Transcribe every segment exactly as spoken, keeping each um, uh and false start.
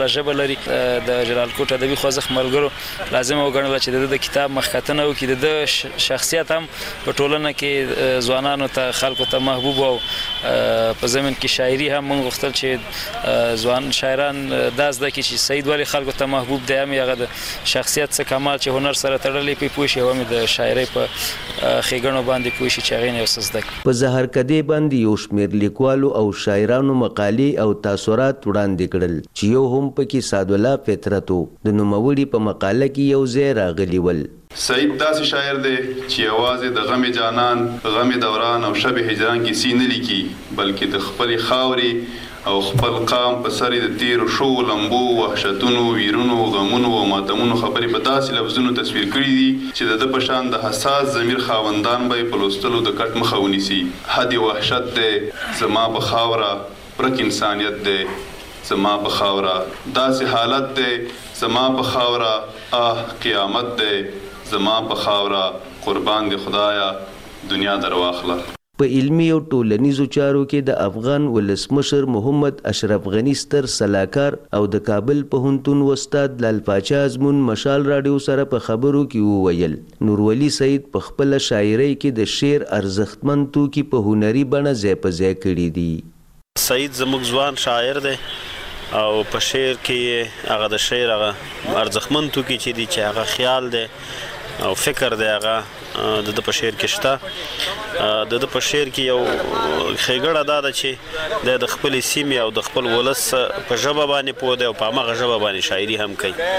ژبه لري. د جلال کوټ ادبي خوځښت ملګرو لازم وګڼله چې د کتاب مخکتنه وکړي، د شخصیت هم په ټولنه کې ځوانانو ته خلکو ته محبوب او په زمین کې شاعري هم موږ غوښتل چې ځوان شاعران دا زده کړي چې سید ولې خلکو ته محبوب دی، هم هغه د شخصیت څه کمال چې هنر سره تړلی پې پوه شي، او هم د شاعرۍ په ښېګڼو باندې پوه شي چې هغې نه یو څه زده کړي. په زهرکدې باندې یو شمېر لیکوالو او شاعرانو مقالې او تاثرات وړاندې کړل چې یو هم پکې سعدالله فطرت و. د نوموړي په مقاله کې یو ځای راغلي ول: سعید داسې شاعر دی چې یوازې د غم جانان، غم دوران او شب هجران کیسې نه لیکي، بلکې د خپلې خاورې او خپل قام په سر د تیرو شو لمبو، وحشتونو، ویرونو، غمونو او ماتمونو خبرې په داسې لفظونو تصویر کړي دي چې د ده په شان د حساس ضمیر خاوندان به یې په لوستلو د کټ مخه ونیسي. حد وحشت دی زما په خاوره، ورک انسانیت دی زما په خاوره، داسې حالت دی زما په خاوره، آه قیامت دی زما په خاوره، قربان دی خدایا دنیا در واخله. په علمي او ټولنیزو چارو کې د افغان ولسمشر محمد اشرف غني ستر سلاکار او د کابل پوهنتون استاد لال پاچا ازمون مشال راډیو سره په خبرو کې وویل: نورولي سعید په خپل شاعرۍ کې د شعر ارزښتمن توکي په هنري بڼه ځای په ځای کړي دي. سعید زموږ ځوان شاعر دی او په شعر کې هغه د شعر هغه ارزښتمن توکي چې دي چې هغه خیال دی او فکر دی، هغه د ده په شعر کې شته. د ده په شعر کې یو ښېګړه دا ده چې دی د خپلې سیمې او د خپل ولس په ژبه باندې پوه دی او په همغه ژبه باندې شاعري هم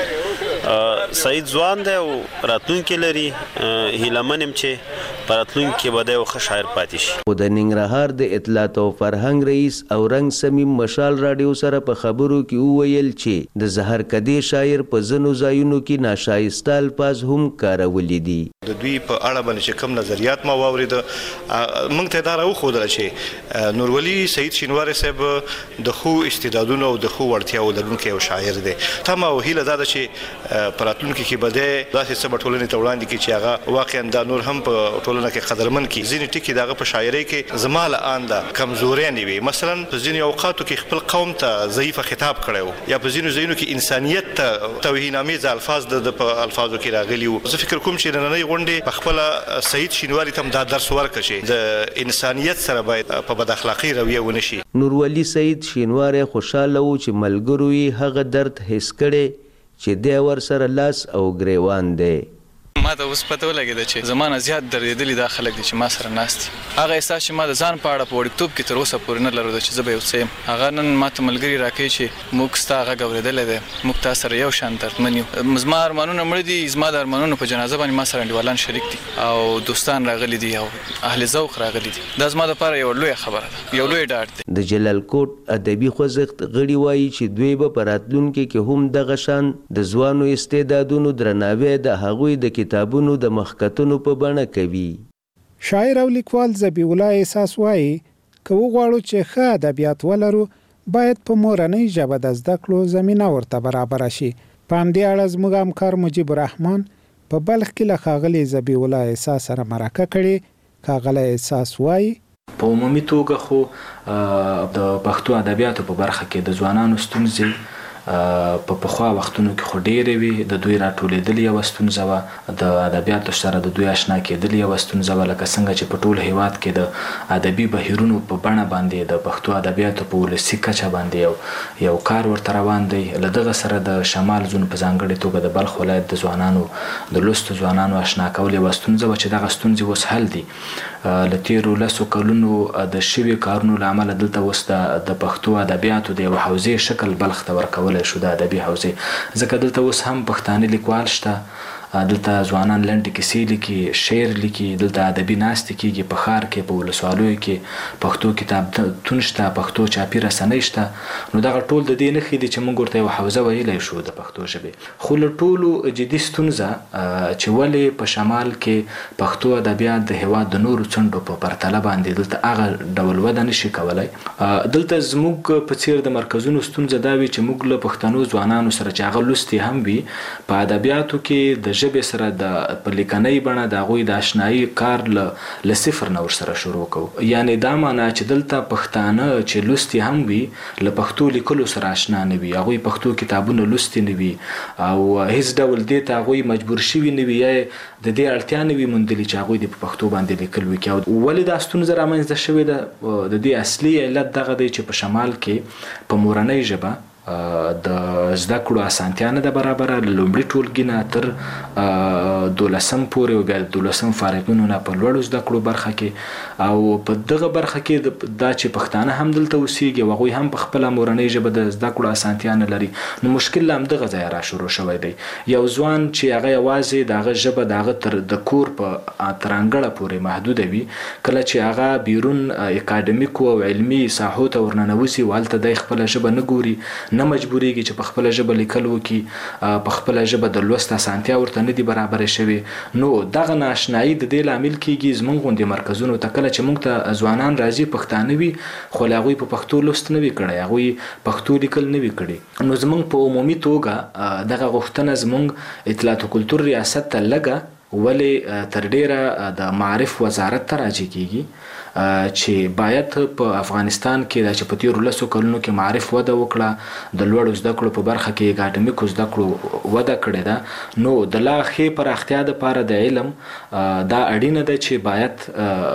کوي. سعید ځوان دی او راتلونکی لري، هیله من یم چې په راتلونکي کې به دی یو ښه شاعر پاتې شي. خو د ننګرهار د اطلاعات او فرهنګ رئیس او رنګ سمیم مشال راډیو سره په خبرو کې وویل چې د زهرکدې شاعر په ځینو ځایونو کې ناشایسته الفاظ هم کارولي دي. د دوی په اړه باندې چې کوم نظریات ما واورېده، موږ ته دا راوښودله چې نورولي سعید شینواری صاحب د ښو استعدادونو او د ښو وړتیاو لرونکی یو شاعر دی. تمه او هیله دا ده چې په راتلونکي کې به دی داسې څه به ټولنې ته وړاندې کړي چې هغه واقعا دا نور هم په ټولنه کې قدرمن کړي. ځینې ټکي د هغه په شاعرۍ کې زما له آن ده کمزوریانې وي. مثلا په ځینې اوقاتو کې خپل قوم ته ضعیفه خطاب کړی و، یا په ځینو ځایونو کې انسانیت ته توهینامیزه الفاظ د په الفاظو کې راغلي وو. زه فکر کوم چې نننۍ غونډې په خپله سعید شینواري ته هم دا درس ورکړه چې د انسانیت سره باید په بد اخلاقۍ رویه ونه شي. نورولي سعید شینواری خوشحاله و چې ملګرو یې هغه درد حس کړی چې دی ورسره لاس او ګریوان دی. ما ته اوس پته ولګېده چې زما نه زیات درېدلي دا خلک دي چې ما سره ناست دي. هغه احساس چې ما د ځان په اړه په وړکتوب کې تر اوسه پورې نه لرو چې زه به یو څه یم، هغه نن ما ته ملګري راکوي چې موږ ستا غږ اورېدلی دی، موږ تا سره یو شان دردمن یو. زما ارمانونه مړه دي، زما د ارمانونو په جنازه باندې ما سره انډیوالان شریک دي او دوستان راغلي دي او اهل ذوق راغلي دي. دا زما دپاره یوه لویه خبره ده، یو لوی ډاډ دی. د جلال کوټ ادبي خوځښت غړي وایي چې دوی به په راتلونکي کې هم دغه شان د ځوانو استعدادونو درناوی د هغوی د کتابونو د مخکتونو په بڼه کوي. شاعر او لیکوال ذبیح الله احساس وایي که وغواړو چې ښه ادبیات ولرو باید په مورنۍ ژبه د زده کړو زمینه ورته برابره شي. په همدې اړه زموږ همکار مجیب الرحمن په بلخ کې له ښاغلي ذبیح الله احساس سره مرکه کړې. ښاغلی احساس وایي په عمومي توګه خو د پښتو ادبیاتو په برخه کې د ځوانانو ستونزې په پخوا وختونو کې خو ډېرې وي. د دوی راټولېدل یوه ستونزه وه، د ادبیاتو سره د دوی اشنا کېدل یوه ستونزه وه، لکه څنګه چې په ټول هیواد کې د ادبي بهیرونو په بڼه باندې د پښتو ادبیاتو په ولسي کچه باندې یو یو کار ورته روان دی. له دغه سره د شمال زون په ځانګړې توګه د بلخ ولایت د ځوانانو د لوستو ځوانانو اشنا کول یوه ستونزه وه چې دغه ستونزې اوس حل دي. له تېرو لسو کلونو د شوي کارونو له امله دلته اوس د پښتو ادبیاتو د یوه حوزې شکل بلخ ته ورکول شو، د ادبي حوزې. ځکه دلته اوس هم پښتانه لیکوال شته، دلته ځوانان لنډې کیسې لیکي، شعر لیکي، دلته ادبي ناستې کېږي په ښار کې، په ولسوالیو کې پښتو کتابتون شته، پښتو چاپي رسنۍ شته. نو دغه ټول د دې نښې دي چې موږ ورته یوه حوزه ویلی شو د پښتو ژبې. خو له ټولو جدي ستونزه چې ولې په شمال کې پښتو ادبیات د هېواد د نورو څنډو په پرتله باندې دلته هغه ډول وده نشي کولی. دلته زموږ په څېر د مرکزونو ستونزه دا وي چې موږ له پښتنو ځوانانو سره چې هغه لوستي هم وي په ادبیاتو کې د ژبې سره د په لیکنۍ بڼه د هغوی د اشنایي کار له صفر نه ورسره شروع کوو. یعنې دا معنا چې دلته پښتانه چې لوستي هم وي له پښتو لیکلو سره آشنا نه وي، هغوی پښتو کتابونه لوستي نه وي او هیڅ ډول دې ته هغوی مجبور شوي نه وي یا د دې اړتیا نه وي موندلي چې هغوی د په پښتو باندې لیکل وکړي. او ولې دا ستونزه رامنځته شوې ده؟ د دې اصلي علت دغه دی چې په شمال کې په مورنۍ ژبه د زده کړو اسانتیا نه ده برابره، له لومړي ټولګي نه تر دولسم پورې او بیا د دولسم فارغینو نه په لوړو زده کړو برخه کې او په دغه برخه کې دا چې پښتانه هم دلته اوسېږي او هغوی هم په خپله مورنۍ ژبه د زده کړو اسانتیا نه لري، نو مشکل له همدغه ځایه را شروع شوی دی. یو ځوان چې هغه یوازې د هغه ژبه د هغه تر د کور په تر انګړه پورې محدوده وي، کله چې هغه بیرون اکاډمیکو او علمي ساحو ته ورننوځي او هلته دی خپله ژبه نه ګوري، نه مجبوریږي چې په خپله ژبه لیکل وکړي، په خپله ژبه د لوست اسانتیا ورته نه دي برابرې شوې، نو دغه نااشنایي د دې لامل کیږي زموږ غوندې مرکزونو ته کله چې موږ ته ځوانان راځي پښتانه وي خو له هغوی په پښتو لوست نه وي کړی، هغوی پښتو لیکل نه وي کړي، نو زموږ په عمومي توګه دغه غوښتنه زموږ اطلاعات و کلتور ریاست ته لږه ولې تر ډیره د معارف وزارت ته راجع کیږي چې باید په افغانستان کې دا چې په تیرو لسو کلونو کې معارف وده وکړه، د لوړو زده کړو په برخه کې اکاډمیکو زده کړو وده کړې ده، نو د لا ښې پراختیا دپاره د علم دا اړینه ده چې باید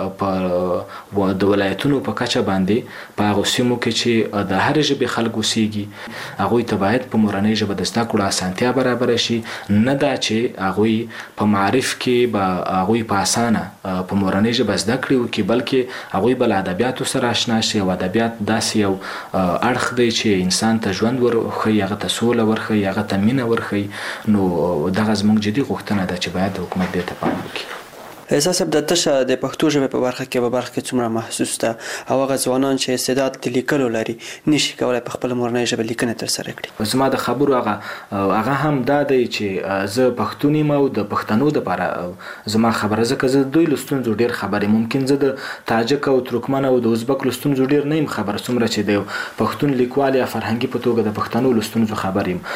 په د ولایتونو په کچه باندې په هغو سیمو کې چې د هرې ژبې خلک اوسېږي هغوی ته باید په مورنۍ ژبه د زده کړو اسانتیا برابره شي، نه دا چې هغوی په معارف کې به هغوی په اسانه په مورنۍ ژبه زده کړې وکړي، بلکې هغوی به له ادبیاتو سره اشنا شي او ادبیات داسې یو اړخ دی چې انسان ته ژوند ورښیي، هغه ته سوله ورښیي، هغه ته مینه ورښیي، نو دغه زموږ جدي غوښتنه ده چې باید حکومت دې ته پام وکړي. احساس صاحب د تشه د پښتو ژبې په برخه کې په برخه کې څومره محسوس ده او هغه ځوانان چې استعداد د لیکلو لري نشي کولی په خپله مورنۍ ژبه لیکنه ترسره کړي؟ زما د خبرو هغه هغه هم دا دی چې زه پښتون یم او د پښتنو دپاره زما خبره، ځکه زه دوی له ستونزو ډېر خبر یم، ممکن زه د تاجک او ترکمن او د ازبک له ستونزو ډېر نه یم خبر څومره چې د یو پښتون لیکوال یا فرهنګي په توګه د پښتنو له ستونزو خبر یم.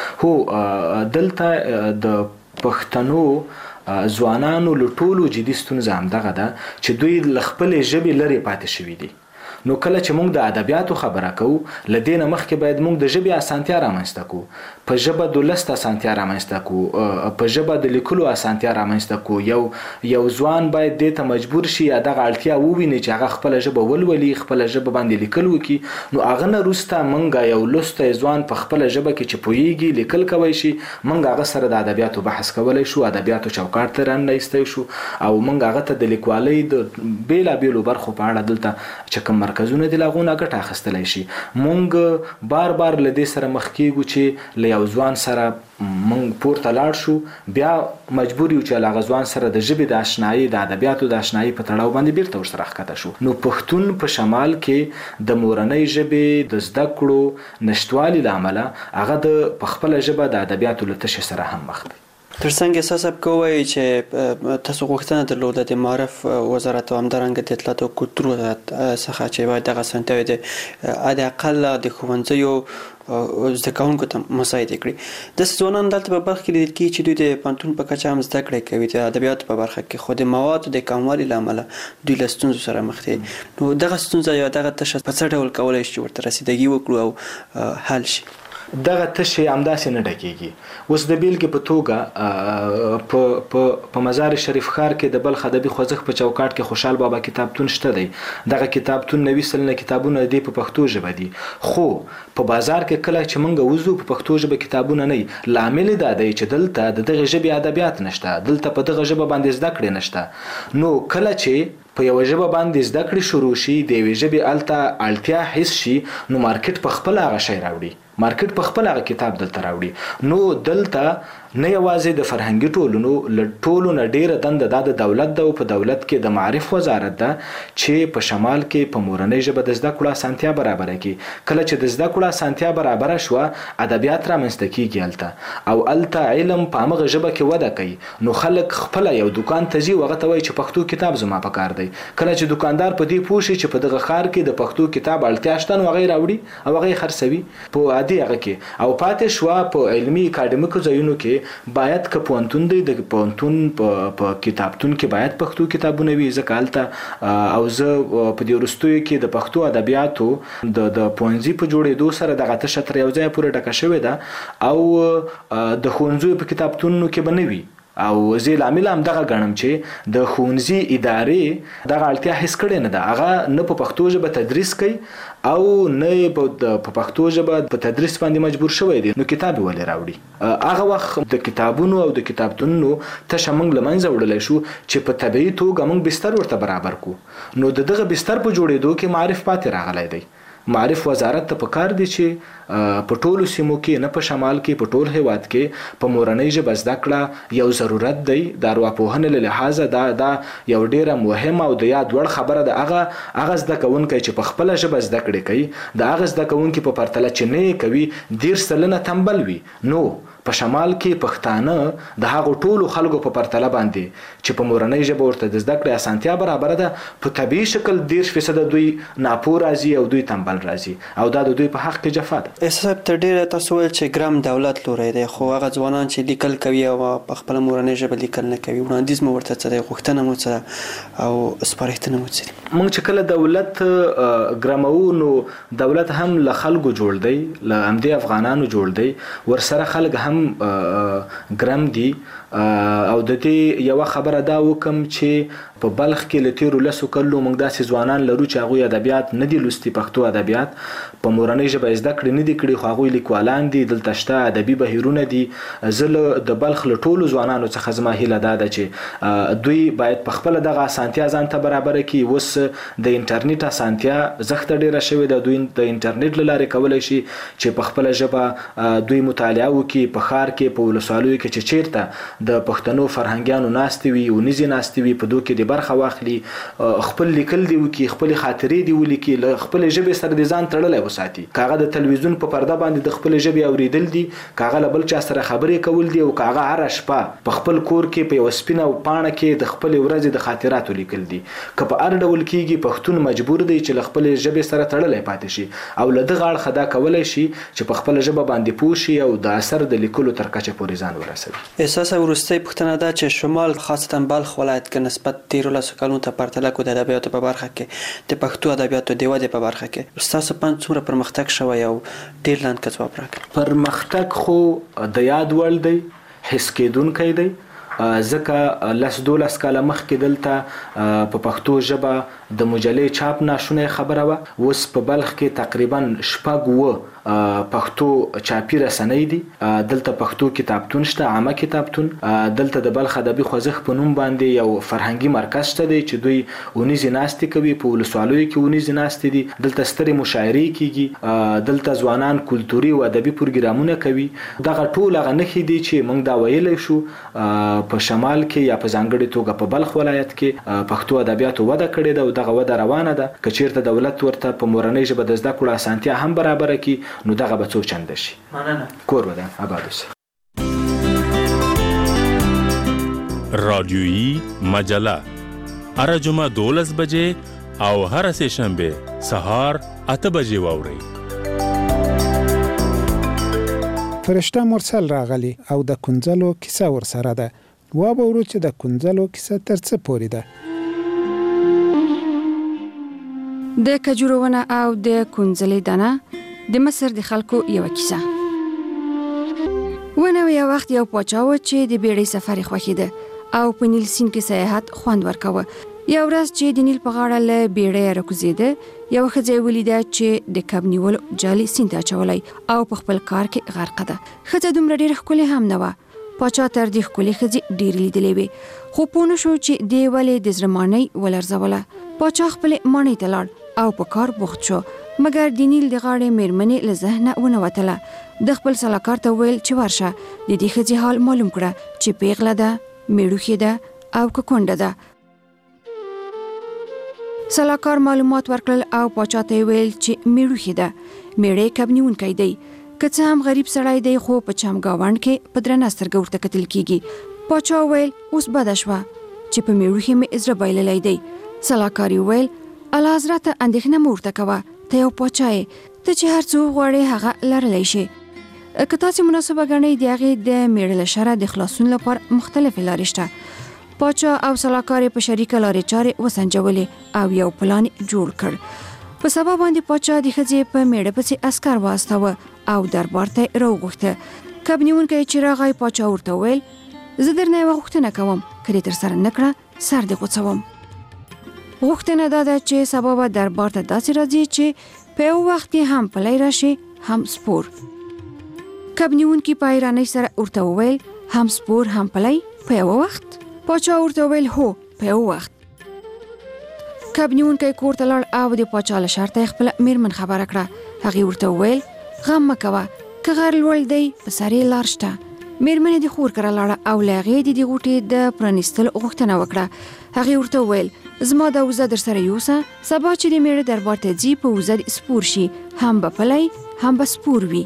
هو دلته د پښتنو ځوانانو له ټولو جدي ستونزه همدغه ده چې دوی له خپلې ژبې لرې پاتې شوي دي، نو کله چې موږ د ادبیاتو خبره کوو له دې نه مخکې باید موږ د ژبې اسانتیا رامنځته کوو، په ژبه د لوست اسانتیا رامنځته کوو، په ژبه د لیکلو اسانتیا رامنځته کوو. یو یو ځوان باید دې ته مجبور شي یا دغه اړتیا وویني چې هغه خپله ژبه ولولي، خپله ژبه باندې لیکل وکړي، نو هغه نه وروسته موږ یو لوستی ځوان په خپله ژبه کې چې پوهیږي لیکل کوی شي، موږ هغه سره د ادبیاتو بحث کولی شو، ادبیاتو چوکاټ ته راننایستی شو او موږ هغه ته د لیکوالۍ د بېلابېلو برخو په اړه دلته چې کوم مرکزونه دي له هغو نه ګټه اخیستلی شي. موږ بار بار له دې سره مخ کیږو چې له یو ځوان سره موږ پورته لاړ شو، بیا مجبور یو چې له هغه ځوان سره د ژبې د اشنایي د ادبیاتو د اشنایي په تړاو باندې بیرته ورسره ښکته شو. نو پښتون په شمال کې د مورنۍ ژبې د زده کړو نشتوالي له امله هغه د په خپله ژبه د ادبیاتو له تشې سره هم مخ دی. ترڅنګ احساس صاحب کوی چې تاسو غوښتنه درلوده د معارف وزارت او همدارنګه د اطلاعات او کلتور وزارت څخه چې باید دغه اسانتیاوې د حداقل د ښوونځیو زده کوونکو ته مساعدې کړي. داسې ځوانان دلته په برخه کې لیدل کېږي چې دوی د پوهنتون په کچه هم زده کړې کوي د ادبیاتو په برخه کې، خو د موادو د کموالي له امله دوی له ستونزو سره مخ دي. نو دغه ستونزه یا دغه تشه په څه ډول کولی شي ورته رسیدګي وکړو او حل شي؟ دغه تشې همداسې نه ډکېږي. اوس د بیلګې په توګه په په مزار شریف ښار کې د بلخ ادبي خوځښت په چوکاټ کې خوشحال بابا کتابتون شته دی. دغه کتابتون نوي سلنه کتابونه دي په پښتو ژبه دي، خو په بازار کې کله چې موږ وځو په پښتو ژبه کتابونه نه وي. لامل دا دی چې دلته د دغه ژبې ادبیات نشته، دلته په دغه ژبه باندې زده کړې نشته. نو کله چې په یوه ژبه باندې زده کړې شروع شي، د یوې ژبې هلته اړتیا حس شي، نو مارکیټ په خپله هغه شی راوړي، مارکیټ په خپل هغه کتاب دلته راوړي. نو دلته نه یوازې د فرهنګي ټولنو له ټولو نه ډیره دنده دا د دولت ده او په دولت کې د معارف وزارت ده چې په شمال کې په مورنۍ ژبه د زده کړو اسانتیا برابره کړي. کله چې د زده کړو اسانتیا برابره شوه، ادبیات رامنځته کېږي هلته او هلته علم په همغه ژبه کې وده کوي. نو خلک خپله یو دوکان ته ځي او هغه ته وایي چې پښتو کتاب زما په کار دی. کله چې دوکاندار په دې پوه شي چې په دغه ښار کې د پښتو کتاب اړتیا شته، نو هغه یې راوړي او هغه یې خرڅوي. په عادي دې هغه کې او پاتې شوه په علمي اکاډمیکو ځایونو کې باید که پوهنتون دی د پوهنتون په کتابتون کې باید پښتو کتابونه وي ځکه هلته او زه په دې وروستیو کې د پښتو ادبیاتو د د پوهنځي په جوړېدو سره دغه تشه تر یو ځایه پورې ډکه شوې ده او د ښوونځیو په کتابتونونو کې به نه وي او زه لامل هم دغه ګڼم چې د ښوونځي ادارې دغه اړتیا حس کړې نه ده هغه نه په پښتو ژبه تدریس کوي او نه په پښتو ژبه په تدریس باندې مجبور شوی دی نو کتاب ولې راوړي هغه وخت د کتابونو او د کتابتونونو تشه موږ له منځه وړلی شو چې په طبیعي توګه موږ بستر ورته برابر کړو نو د دغه بستر په جوړېدو کې معرف پاتې راغلی دی معرف وزارت ته پکار دی چې په ټولو سیمو کې نه په شمال کې په ټول هیواد کې په مورنۍ ژبه زده کړه یو ضرورت دی د ارواپوهنې له لحاظه دا دا یو ډیره مهمه او د یاد وړ خبره ده هغه هغه زده کوونکی چې په خپله ژبه زده کړې کوي د هغه زده کوونکي په پرتله چې نه یې کوي دېرش سلنه تنبل وي نو په شمال کې پښتانه د هغو ټولو خلکو په پرتله باندې چې په مورنۍ ژبه ورته د زده کړې اسانتیا برابره ده په طبیعي شکل دېرش فیصده دوی ناپوه راځي او دوی تنبل راځي او دا د دوی په حق کې جفا ده. احساس تر ډیره تاسو ویل چې ګرام دولت لوري دی خو هغه ځوانان چې لیکل کوي او په خپل مورنۍ ژبه لیکل نه کوي وړاندیز مو ورته څه دی غوښتنه مو څه او سپارښتنه مو څه دي. موږ چې کله دولت ګرامو نو دولت هم له خلکو جوړ دی له همدې افغانانو جوړ دی ورسره خلک هم ګرام دي او د دې یو خبره دا وکم چې په بلخ کې له تیرو لسو کلو موږ داسې ځوانان لرو چې هغوی ادبیات نه دي لوستي پښتو ادبیات په مورنۍ ژبه زده کړې نه دي کړي خو هغوی لیکوالان دي دلته شته ادبي بهیرونه دي زه د بلخ له ټولو ځوانانو څخه زما هیله دا ده چې دوی باید په خپله دغه اسانتیا ځان ته برابره کړي اوس د انټرنیټ اسانتیا زښته ډېره شوې ده دوی د انټرنیټ له لارې کولی شي چې په خپله ژبه دوی مطالعه وکړي په ښار کې په ولسوالیو کې چې چیرته د پښتنو فرهنګیانو ناستې وي ونیزې ناستې وي په دو کې د برخه واخلي خپل لیکل دی وکړي خپلې خاطرې دی ولیکي له خپلې ژبې سره د ځان تړلی وساتي که هغه د تلویزیون په پرده باندې د خپلې ژبې اورېدل دي که هغه له بل چا سره خبرې کول دي او که هغه هره شپه په خپل کور کې په یوه سپینه پاڼه کې د خپلې ورځې د خاطراتو لیکل دي که په هر ډول کېږي پښتون مجبور دی چې له خپلې ژبې سره تړلی پاتې شي او له دغه اړخه دا کولی شي چې په خپله ژبه باندې پوه شي او د اثر د لیکلو تر کچه پورې ځان ورسوي. احساس وروستۍ پوښتنه ده چې شمال خاصتا بلخ ولایت کې نسبت تیرو لسو کلونو ته پرتله کو د ادبیاتو په برخه کې د پښتو ادبیاتو د ودې په برخه کې ستاسو پند څومره پرمختګ شوی او ډېر لاندې که ځواب راکړئ. پرمختګ خو د یاد وړ دی حس کېدونکی دی ځکه لس دولس کاله مخکې دلته په پښتو ژبه د مجلې چاپ ناشونی خبره وه اوس په بلخ کې تقریبا شپږ اووه پښتو چاپي رسنۍ دي دلته پښتو کتابتون شته عامه کتابتون دلته د بلخ ادبي خوځښت په نوم باندې یو فرهنګي مرکز شته دی چې دوی اونیزې ناستې کوي په ولسوالیو کې اونیزې ناستې دي دلته سترې مشاعرې کیږي دلته ځوانان کلتوري او ادبي پروګرامونه کوي دغه ټول هغه نښې دي چې موږ دا ویلی شو په شمال کې یا په ځانګړې توګه په بلخ ولایت کې پښتو ادبیاتو وده کړې ده او دغه وده روانه ده که چیرته دولت ورته په مورنۍ ژبه د زده کړو اسانتیا هم برابره کړي نو دغه به څو چنده شي. مننه. کور ودان آباد اوسئ. رادیویی مجله هره جمعه دولس بجې او هره سه شنبه سهار اته بجې واورئ. فرشته مرسل راغلی او د کنځلو کیسه ورسره ده. وابورو چې د کنځلو کیسه تر څه پورې ده. د کجورو ونه او د کنځلې دانه د مصر د خلکو یو کیسه. ونه یو وخت یو پاچا و چې د بیړۍ سفر یې خوښېده او په نیل سیند کې سیاحت خوند ورکوه. یو ورځ چې د نیل په غاړه له بیړۍ راکوزېده یوه ښځه یې ولیده چې د کب نیولو جال یې سیند ته اچولی او په خپل کار کې غرقه ده. ښځه دومره ډېره ښکلې هم نه وه. پاچا تر دې ښکلې ښځې ډېرې لیدلې وې خو پوه نه شو چې دې ولې د زړه ماڼۍ ولرزوله. پاچا خپلې ماڼۍ ته لاړ او په کار بوخت شو مګر د نیل د غاړې مېرمنې له ذهنه ونه وتله. د خپل سلاکار ته ویل چې ورشه د دې ښځې حال معلوم کړه چې پیغله ده میړوښې ده او که کونډه ده. سلاکار معلومات ورکړل او پاچا ته یې ویل چې میړوښې ده میړی کب نیونکی دی که څه هم غریب سړی دی خو په چمګاونډ کې په درنه سترګه ورته کتل کیږي. پاچا ویل اوس بده شوه چې په میړوښې مې زړه بایللی دی. سلاکار یې ویل اعلی حضرت اندېښنه مه ورته کوه ته یو پاچا یې، ته چې هر څه غواړې هغه لرلی شي. که تاسې مناسبه ګڼئ د هغې د میړه له شره د خلاصون لپاره مختلفې لارې شته. پاچا او سلاکار په شریکه لارې چارې وسنجولې او یو پلان جوړ کړ. په سبا باندې پاچا د ښځې په میړه پسې عسکر واستاوه او دربار ته یې راوغوښته. کب نیونکی چې راغی پاچا ورته وویل زه درنه یوه غوښتنه کوم، که دې ترسره نه کړه سر دې غوڅوم. غوښتنه دا ده چې سبا به دربار ته داسې راځي چې په یو وخت کې هم پلی راشي هم سپور. کب نیونکي په حیرانۍ سره ورته وویل هم سپور هم پلی په یو وخت؟ پاچا ورته وویل هو په یو وخت. کب نیونکی کور ته لاړ او د پاچا له شرطه یې خپله میرمن خبره کړه. هغې ورته وویل غم مه کوه، که غر لوړ دی په سر یې لار شته. میرمن یې د خور کره لاړه او له هغې د دې غوټې د پرانیستلو غوښتنه وکړه. هغې ورته وویل زما دا وزه در سره یوسه، سبا چې د میړه دربار ته ځي په وزه دې سپور شي، هم به پلی هم به سپور وي.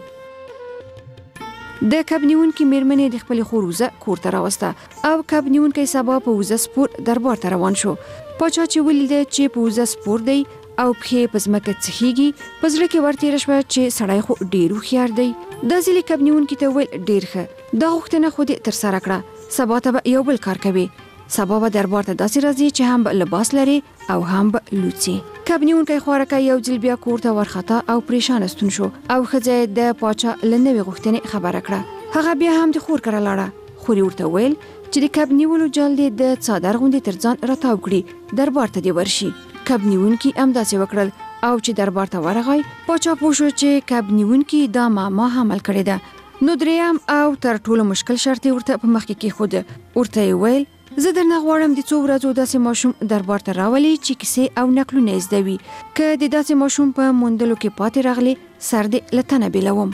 د کب نیونکي میرمن یې د خپلې خور وزه کور ته راوسته او کب نیونکی سبا په وزه سپور دربار ته روان شو. پاچا چې ولیده چې په وزه سپور دی او پښې په ځمکه څخیږي، په زړه کې ورتېره شوه چې سړی خو ډېر هوښیار دی. دا ځل یې کب نیونکي ته وویل ډېر ښه، دا غوښتنه خو دې ترسره کړه، سبا ته به یو بل کار کوي. سبا به دربار ته داسې راځي چې هم به لباس لري او هم به لوڅي. کب نیونکی خوارکی یو ځل بیا کور ته ورخطا او پریشانه ستون شو او ښځه یې د پاچا له نوې غوښتنې خبره کړه. هغه بیا هم د خور کره لاړه. خور یې ورته وویل چې د کب نیولو جال دې د څادر غوندې تر ځان راتاو کړي، دربار ته دې ورشي. کب نیونکي همداسې وکړل او چې دربار ته ورغی پاچا پوه شو چې کب نیونکي دا معما حمل کړې ده. نو دریم او تر ټولو مشکل شرط یې ورته په مخ کې کېښود. ورته یې ویل زه درنه غواړم د څو ورځو داسې ماشوم دربار ته راولي چې کیسې او نکلونه یې زده وي. که د داسې ماشوم په موندلو کې پاتې راغلی سر دې له تنه بېلوم.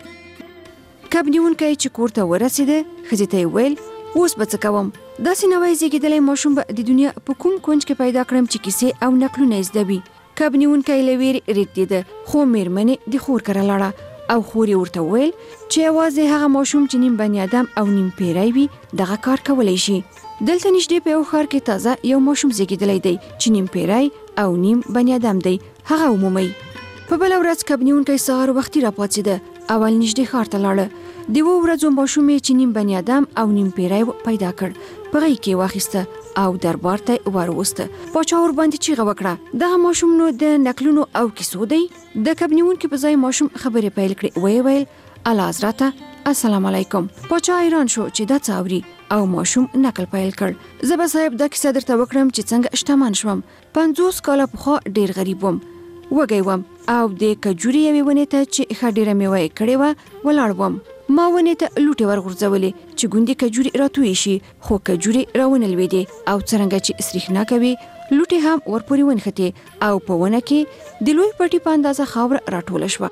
کب نیونکی چې کور ته ورسېده ښځې ته یې ویل اوس به څه کوم؟ داسې نوی زیږېدلی ماشوم به د دنیا په کوم کونج کې پیدا کړم چې کیسې او نکلونه یې زده وي. کب نیونکی له ویرې رېږدېده، خو میرمن یې د خور کره لاړه او خور یې ورته وویل چې یوازې هغه ماشوم چې نیم بني ادم او نیم پیری وي دغه کار کولی شي. دلته نږدې په یو ښار کې تازه یو ماشوم زیږېدلی دی چې نیم پیری او نیم بني ادم دی، هغه ومومئ. په بله ورځ کب نیونکی سهار وختي راپاڅېده، اول نږدې ښار ته لاړه. د اوو ورځو ماشوم یې چې نیم بني ادم او نیم پیری پیدا کړ، په غېږ کې واخیسته او دربار ته وروسته. پاچا ورباندې چیغه وکړه دغه ماشوم نو د نکلونو او کیسو دی؟ د کب نیونکي په ځای ماشوم خبرې پیل کړې. ویې ویل اعلی حضرته السلام علیکم. پاچا حیران شو چې دا څه اوري او ماشوم نکل پیل کړ. زه به صاحب دا کیسه درته وکړم چې څنګه شتمن شوم. پنځوس کاله پخوا ډېر غریب وم، وږی وم او د کجوري یوې ونې ته چې ښه ډېره میوه یې کړې وه ولاړ وم. ما ونې ته لوټې ورغورځولې چې ګوندې کجوري راتوی شي، خو کجوري راونه لوېدې او څرنګه چې سریښنا کوي لوټې هم ورپورې ونښتې او په ونه کې د لوی پټي په اندازه خاوره راټوله شوه.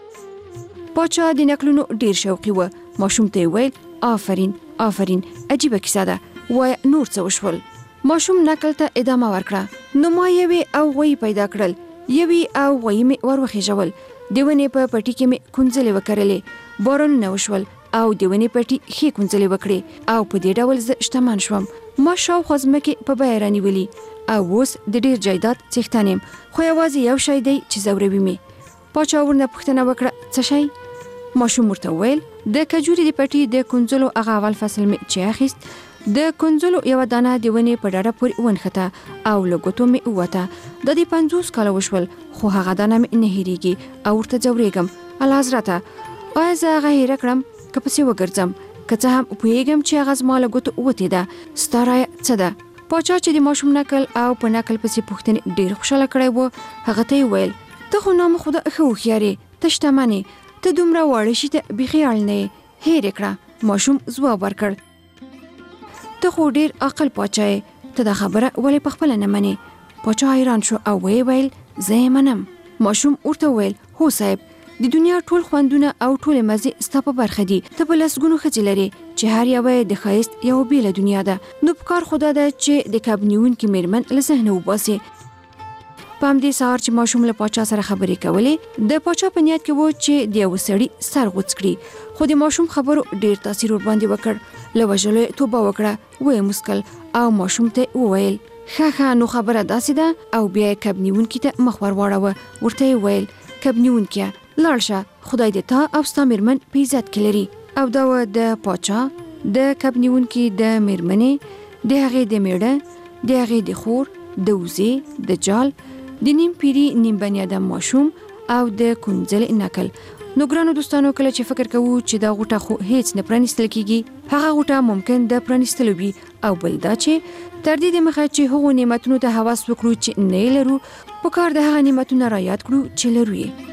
پاچا د نکلونو ډېر شوقي و. ماشوم ته یې ویل آفرین آفرین، عجیبه کیسه ده، وایه نور څه وشول؟ ماشوم نکل ته ادامه ورکړه. نو ما یوې او غویي پیدا کړل، یوې او غویي مې وروخېژول، د ونې په پټي کې مې کونځلې وکرلې، بارانونه وشول او د ونې پټي ښې کونځلې وکړې او په دې ډول زه شتمن شوم. ما شاوخوا ځمکې په بیه رانیولي او اوس د ډېر جایداد څښتن یم، خو یوازې یو شی دی چې ځوروي مې. پاچا ورنه پوښتنه وکړه څه شی؟ ماشوم ورته وویل د کجوري د پټي د کونځلو هغه اول فصل مې چې اخیست، د کونځلو یوه دانه د ونې په ډډه پورې ونښته او له ګوتو مې ووته. د دې پنځوس کاله وشول خو هغه دانه مې نه هېرېږي او ورته ځورېږم. اعلی حضرته آیا زه هغه هېره کړم که پسې وګرځم؟ که څه هم پوهېږم چې هغه زما له ګوتو وتې ده، ستا رایه څه ده؟ پاچا چې د ماشوم نکل او په نکل پسې پوښتنې ډېر خوشحاله کړی و، هغه ته یې ویل ته خو نامخوده ښه هوښیار یې، ته شتمن یې، ته دومره واړه شي ته بیخي اړ نه یې، هېر یې کړه. ماشوم ځواب ورکړ ته خو ډېر عقل پاچا یې، ته دا خبره ولې پخپله نه منې؟ پاچا حیران شو او ویې ویل زه یې منم. ماشوم ورته ویل هو صاحب، د دنیا ټول خوندونه او ټول مزې ستا په برخه دي، ته په لسګونو ښځې لرې چې هر یوه یې د ښایست یوه بېله دنیا ده، نو پکار خو دا ده چې د کب نیونکي میرمن له ذهنه وباسې. په همدې سهار چې ماشوم له پاچا سره خبرې کولې، د پاچا په نیت کې و چې د یوه سړي سر غوڅ کړي، خو د ماشوم خبرو ډېر تاثیر ورباندې وکړ. له وژلو یې توبه وکړه، ویې مسکل او ماشوم ته وویل ښه ښه نو خبره داسې ده، او بیا یې کب نیونکي ته مخ ور واړوه. ورته یې ویل کبنیونکیا لاړشه خدای دې تا او ستا میرمن په عزت کې لري. او دا و د پاچا د کبنیونکي د میرمنې د هغې د میړه د هغې د خور د وزې د جال د نیم پیری نیم بني ادم ماشوم او د کنځل نکل. نو ګرانو دوستانو کله چې فکر کوو چې دا غوټه خو هیڅ نه پرانیستل کیږي هغه غوټه ممکن د پرانیستلو وي او بل دا چې تر دې د مخه چې هغو نعمتونو ته حواس وکړو چې نه لرو په کار د هغه نعمتونو را یاد کړو چې لرو یې.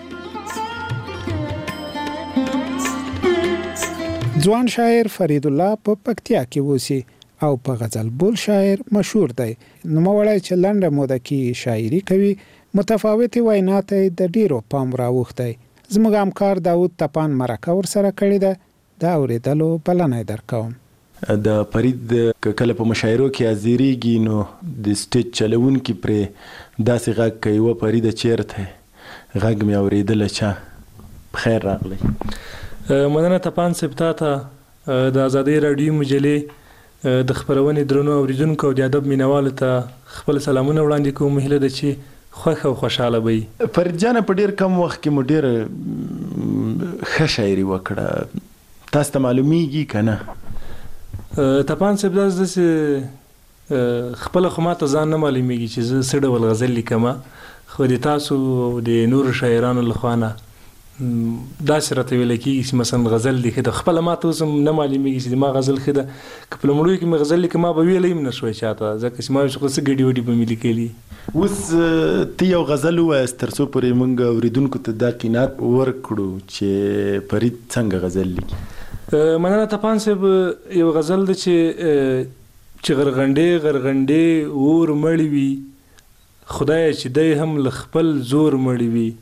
ځوان شاعر فرید الله په پکتیا کې وسی او په غزل بول شاعر مشهور دی. نو مولای چې لنډه موده کې شاعري کوي متفاوتې وینا ته د ډیرو پام راوختی. زموږ همکار داود تپان مرکه ور سره کړې ده دا اورېدلو بلنه درکوم. د فرید کله په مشاعرو کې ازيريږي نو د سټیج چلوونکي پرې داسې غږ کوي و فرید چیرته غږ مې اورېدل چا بخیر راغلی. مننه تپان صاحب ته د ازادۍ راډیو مجلې د خبرونې درنو اوریدونکو او د ادب مینوالو ته خپل سلامونه وړاندې کوم. هیله ده چې خوښ او خوشاله وي. فرید جان په ډیر کم وخت کې مو ډیر ښه شاعري وکړه تاسو ته معلومیږي کنه؟ تپان صاحب داسې خپل خو ماته ځان نه معلومیږي چې زه څه ډول غزل لیکم خو د تاسو د نورو شاعرانو لخوا نه داسې راته ویل کېږي چې مثلا غزل لیکي د خپله ماته اوس هم نه معلومیږي چې ما غزل ښه ده که په لومړیو کې مې غزل لیکه ما به ویلی هم نه شوی چاته ځکه چې ما ویل څه ګډې وډې به مې لیکلي. اوس ته یو غزل ووایاست تر څو پورې موږ اورېدونکو ته دا قناعت ورکړو چې فرید څنګه غزل لیکي. مننه تپان صاحب یو غزل ده چې چې غرغنډې غرغنډې اور مړی وي خدای چې دی هم له خپل زور مړی وي.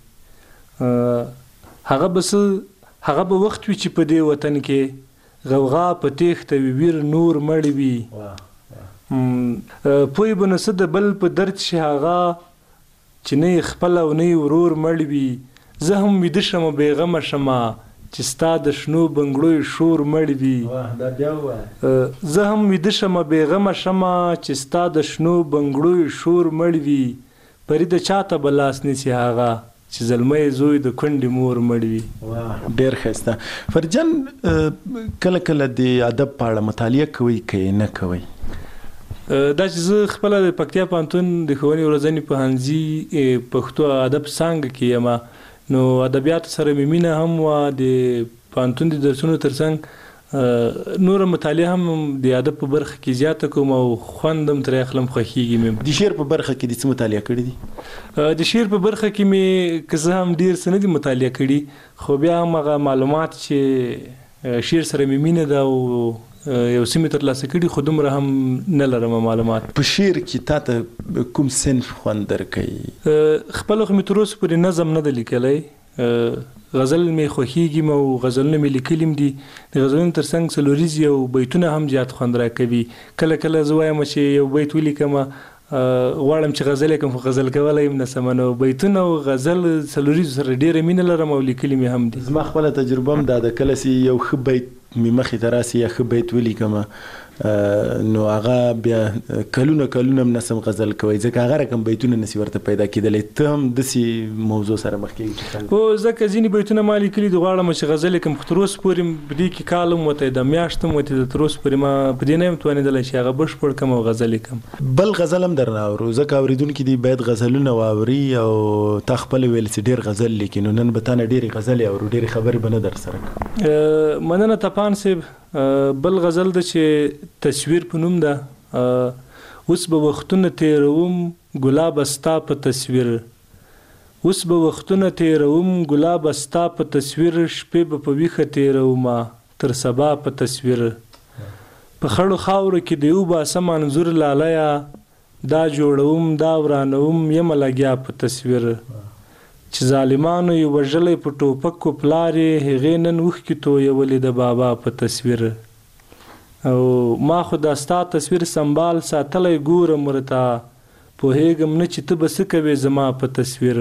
هغه بس هغه به وخت وي چې په دې وطن کې غوغا په تیښته وي ویر نور مړی وي. پوی به نو څه د بل په درد شي هغه چې نه یې خپل او نه یې ورور مړی وي. زه هم ویده شمه بېغمه شمه چې ستا د شنو بنګړو شور مړی وي. زه هم ویده شمه بېغمه شمه چې ستا د شنو بنګړو شور مړی وي. فرید چاته به لاس نیسي هغه چې زلمی زوی د کونډې مور مړ وي. ډېر ښایسته. فرید جان کله کله د ادب په اړه مطالعه کوئ که یې نه کوئ؟ دا چې زه خپله د پکتیا پوهنتون د ښوونې ورځني پوهنځي پښتو ادب څانګه کې یم نو ادبیاتو سره مې مینه هم وه. د پوهنتون د درسونو تر څنګ نوره مطالعه هم د ادب په برخه کې زیاته کوم او خوند هم ترې اخلم خوښېږي مې. د شعر په برخه کې دې څه مطالعه کړي دي؟ د شعر په برخه کې مې که زه هم ډېر څه نه دي مطالعه کړي خو بیا هم هغه معلومات چې شعر سره مې مینه ده او یو څه مې ترلاسه کړي خو دومره هم نه لرم معلومات. په شعر کې تا ته کوم صنف خوند درکوي؟ خپله خو مې تر اوسه پورې نظم نه ده لیکلی. غزل مې خوښېږي او غزلونه مې لیکلي هم دي. د غزلونو تر څنګ څلوریز یو بیتونه هم زیات خوند راکوي. کله کله زه وایم چې یو بیت ولیکم غواړم چې غزل یې کوم خو غزل کولی یم نه سمه نو بیتونه او غزل څلوریزو سره ډېره مینه لرم او لیکلي مې هم دي. زما خپله تجربه هم دا ده کله چې یو ښه بیت مې مخې ته راسي یا ښه بیت ولیکم نو هغه بیا کلونه کلونه هم نسم غزل کوي ځکه هغه رقم بیتونه نسی ورته پیدا کېدلی. ته هم داسې موضوع سره مخ کېږي؟ هو ځکه ځینې بیتونه ما لیکلي دي غواړم چې غزل یې کړم خو تر اوسه پورې په دې کې کال هم وتی د میاشت هم وتی د تر اوسه پورې ما په دې نه یم توانېدلی چې هغه بشپړ کړم او غزل یې کړم. بل غزل هم درنه اورو ځکه اورېدونکي دي باید غزلونه واوري او تا خپله ویل چې ډېر غزل لیکي نو نن به تا نه ډېرې غزلې اورو ډېرې خبرې به نه در سره کوو. مننه تپان صاحب. بل غزل ده چې تصویر په نوم ده. اوس به وختونه تیروم ګلاب ستا په تصویر اوس به وختونه تیروم ګلاب ستا په تصویر شپې به په ویښه تیرومه تر سبا په تصویر په خړو خاورو کې د یو باسم انځور لالیه دا جوړوم دا ورانوم یمه لګیا په تصویر چې ظالمانو یې وژلی په ټوپکو پلار یې هغې نن اوښکې تویولې د بابا په تصویر او ما خو دا ستا تصویر سنبال ساتلی ګورم ورته پوهېږم نه چې ته به څه کوې زما په تصویر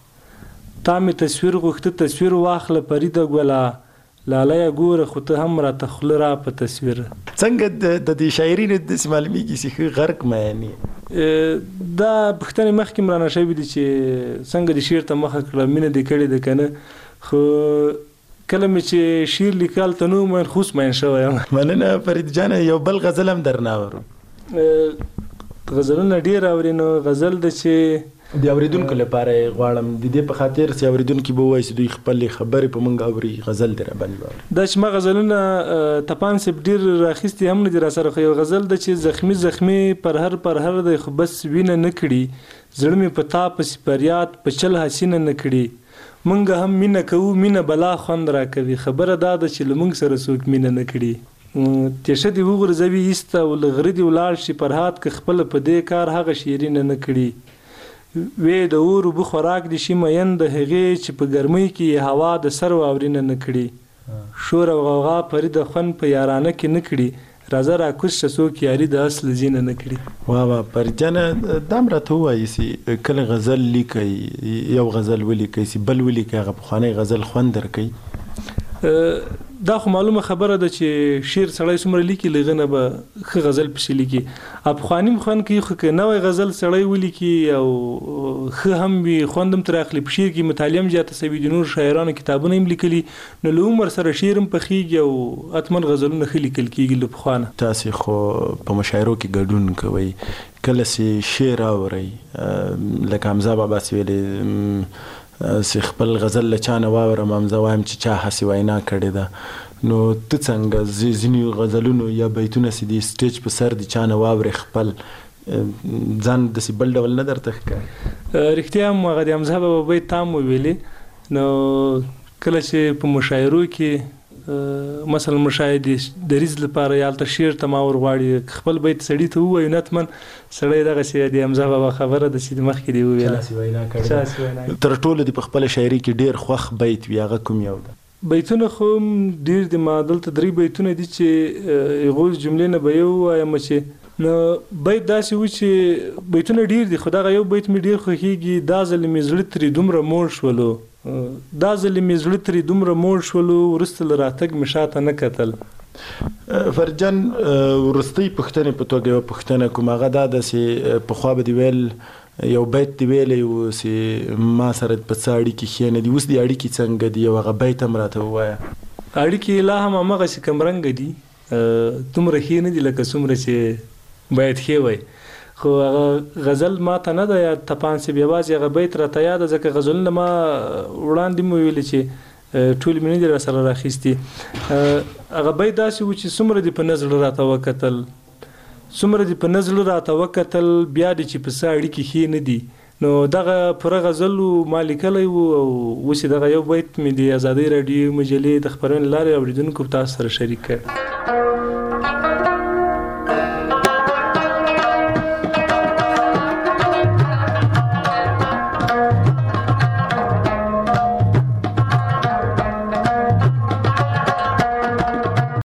تا مې تصویر غوښته تصویر واخله فریده ګله لالیه ګوره خو ته هم راته خوله را په تصویر. څنګه د دې شاعري نه داسې معلومیږي چې ښه غرق معنی دا پوښتنې مخکې رانه شوي دي چې څنګه د شعر ته مخه کړه مینه دې کړې ده که نه خو کله مې چې شعر لیکل ته نه ومین خو اوس مین شوی یم مننه فرید جان یو بل غزل هم درنه اورو غزلونه ډېر اوري نو غزل ده چې د اورېدونکو لپاره یې غواړم د دې په خاطر چې اورېدونکي به ووایي چې دوی خپلې خبرې په موږ اوري غزل دې راباندې واوري دا چې ما غزلونه تپان صاحب ډېر راخیستي هم نه دي راسره خو یو غزل ده چې زخمي زخمي پر هر پر هر دی خو بس وینه نه کړي زړه مې په تا پسې فریاد په چل حسینه نه کړي موږ هم مینه کوو مینه بلا خوند راکوي خبره دا ده چې له موږ سره څوک مینه نه کړي تیشه دې وغورځوي ایسته او له غره دې ولاړ شي فرهاد که خپله په دې کار هغه شیرینه نه کړي وې د اور اوبه خوراک دې شي مین د هغې چې په ګرمۍ کې یې هوا د سر واورینه نه کړي شور او غوغا پرې د خوند په یارانه کې نه کړي راځه راکوز شه څوک یاري د اصل ځینه نه کړي واه واه فرجانه دا هم راته ووایي چې کله غزل لیکئ یو غزل ولیکئ چې بل ولیکئ هغه پخوانی غزل خوند درکوي دا خو معلومه خبره ده چې شعر سړی څومره لیکي له هغه نه به ښه غزل پسې لیکي پخواني هم خوند کوي خو که نوی غزل سړی ولیکي او ښه هم وي خوند هم ترې اخلي په شعر کې مطالعه هم زیاته سوي د نورو شاعرانو کتابونه هم لیکلي نو له عمر سره شعر هم پخېږي او حتما غزلونه ښه لیکل کېږي له پخوا نه تاسې خو په مشاعرو کې ګډون کوئ کله چې شعر اورئ لکه حمزه بابا چې ویلې چې خپل غزل له چا نه واورم حمزه وایم چې چا هسې وینا کړې ده نو ته څنګه ځینې غزلونو یا بیتونه چې دي سټیج په سر دي چا نه واورې خپل ځان داسې بل ډول نه درته ښکاري رښتیا هم هغه د حمزه بابا بیت تا هم وویلې نو کله چې په مشاعرو کې مثلا مشاهدې دریځ لپاره یا هلته شعر ته ما ورغواړي خپل بیت سړي ته ووایو نتمن سړی دغسې د حمزه بابا خبره ده چې مخکې دې وویله تر ټولو دې په خپله شاعري کې ډېر خوښ بیت وي هغه کوم یو ده بیتونه خو ډېر دي ما دلته درې بیتونه دي چې هغو جملې نه به یو ووایم چې نو بیت داسې و چې بیتونه ډېر دي خو دغه یو بیت مې ډېر خوښېږي دا ځل مې زړه ترې دومره موړ شولو دا ځل مې زړه ترې دومره موړ شولو وروسته له راتګ مې شاته نه کتل فرجان وروستۍ پوښتنې په توګه یوه پوښتنه کوم هغه دا ده چې پخوا به دې ویل یو بیت دې ویلی و چې ما سره په څه اړیکې ښې نه دي اوس دې اړیکې څنګه دي او هغه بیت هم راته ووایه اړیکې لا هم همغسې کمرنګه دي دومره ښې نه دي لکه څومره چې باید ښې وای خو هغه غزل ما ته نه ده یاد تپان صاحب یوازې هغه بیت راته یاده ځکه غزلونه ما وړاندې مو ویلې چې ټولې مې نه دي راسره راخیستي هغه بیت داسې و چې څومره دې په نظر راته وکتل څومره دې په نظر راته وکتل بیا دې چې په څه اړیکې ښې نه دي نو دغه پوره غزل ما لیکلی و او اوس یې دغه یو بیت مې د ازادۍ راډیو مجلې د خپرونې له لارې اورېدونکو تاسو سره شریک کړ